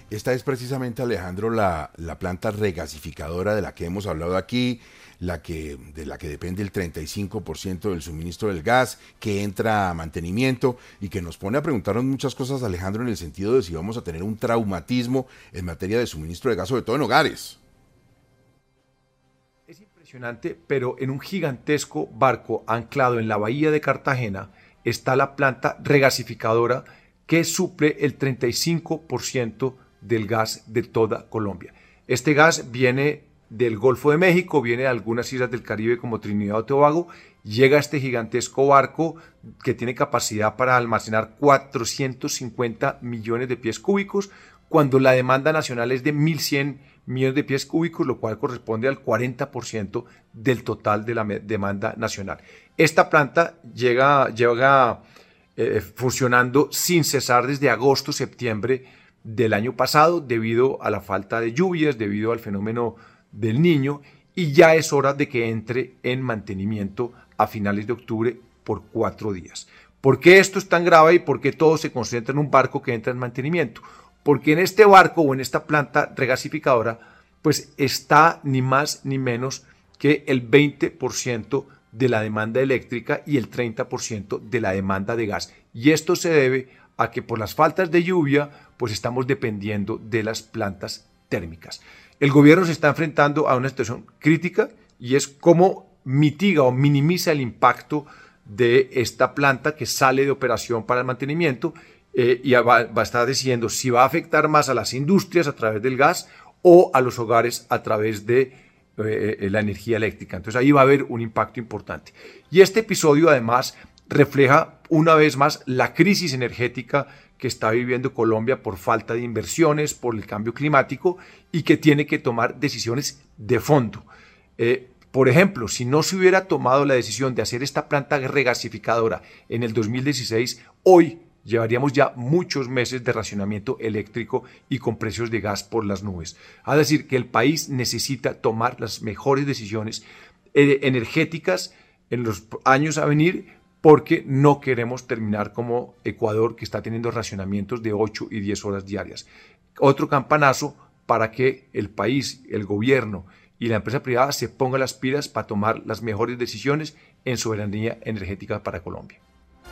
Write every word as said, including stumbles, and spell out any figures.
Esta es precisamente, Alejandro, la, la planta regasificadora de la que hemos hablado aquí, la que, de la que depende el treinta y cinco por ciento del suministro del gas, que entra a mantenimiento y que nos pone a preguntarnos muchas cosas, Alejandro, en el sentido de si vamos a tener un traumatismo en materia de suministro de gas, sobre todo en hogares. Es impresionante, pero en un gigantesco barco anclado en la bahía de Cartagena está la planta regasificadora que suple el treinta y cinco por ciento del gas de toda Colombia. Este gas viene del Golfo de México, viene de algunas islas del Caribe como Trinidad o Tobago, llega a este gigantesco barco que tiene capacidad para almacenar cuatrocientos cincuenta millones de pies cúbicos, cuando la demanda nacional es de mil cien millones de pies cúbicos, lo cual corresponde al cuarenta por ciento del total de la demanda nacional. Esta planta llega, llega eh, funcionando sin cesar desde agosto-septiembre del año pasado debido a la falta de lluvias, debido al fenómeno del Niño, y ya es hora de que entre en mantenimiento a finales de octubre por cuatro días. ¿Por qué esto es tan grave y por qué todo se concentra en un barco que entra en mantenimiento? Porque en este barco o en esta planta regasificadora pues está ni más ni menos que el veinte por ciento de la demanda eléctrica y el treinta por ciento de la demanda de gas. Y esto se debe a que por las faltas de lluvia pues estamos dependiendo de las plantas térmicas. El gobierno se está enfrentando a una situación crítica y es cómo mitiga o minimiza el impacto de esta planta que sale de operación para el mantenimiento eh, y va, va a estar decidiendo si va a afectar más a las industrias a través del gas o a los hogares a través de eh, la energía eléctrica. Entonces ahí va a haber un impacto importante. Y este episodio además refleja una vez más la crisis energética que está viviendo Colombia por falta de inversiones, por el cambio climático y que tiene que tomar decisiones de fondo. Eh, por ejemplo, si no se hubiera tomado la decisión de hacer esta planta regasificadora en el dos mil dieciséis, hoy llevaríamos ya muchos meses de racionamiento eléctrico y con precios de gas por las nubes. Es decir, que el país necesita tomar las mejores decisiones eh, energéticas en los años a venir, porque no queremos terminar como Ecuador, que está teniendo racionamientos de ocho y diez horas diarias. Otro campanazo para que el país, el gobierno y la empresa privada se pongan las pilas para tomar las mejores decisiones en soberanía energética para Colombia.